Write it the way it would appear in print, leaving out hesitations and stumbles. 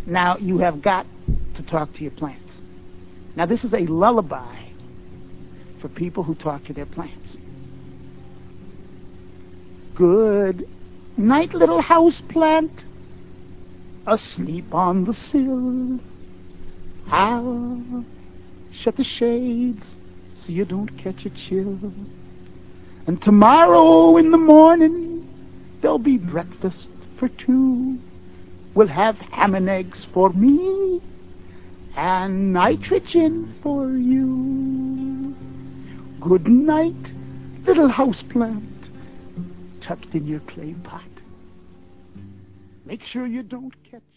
Now, you have got to talk to your plants. Now, this is a lullaby for people who talk to their plants. Good night, little house plant, asleep on the sill. I'll shut the shades so you don't catch a chill. And tomorrow in the morning there'll be breakfast for two. We'll have ham and eggs for me and nitrogen for you. Good night, little houseplant, tucked in your clay pot. Make sure you don't catch